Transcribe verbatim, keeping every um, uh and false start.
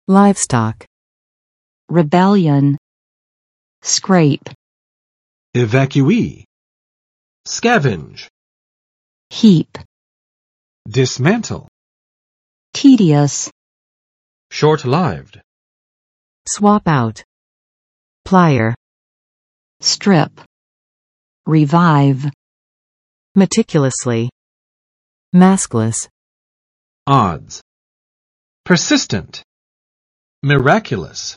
livestock, rebellion, scrape, evacuee, scavenge, heap, dismantle, tedious, short-lived, swap out, plier, strip, revive, meticulously, maskless, odds, persistent, miraculous.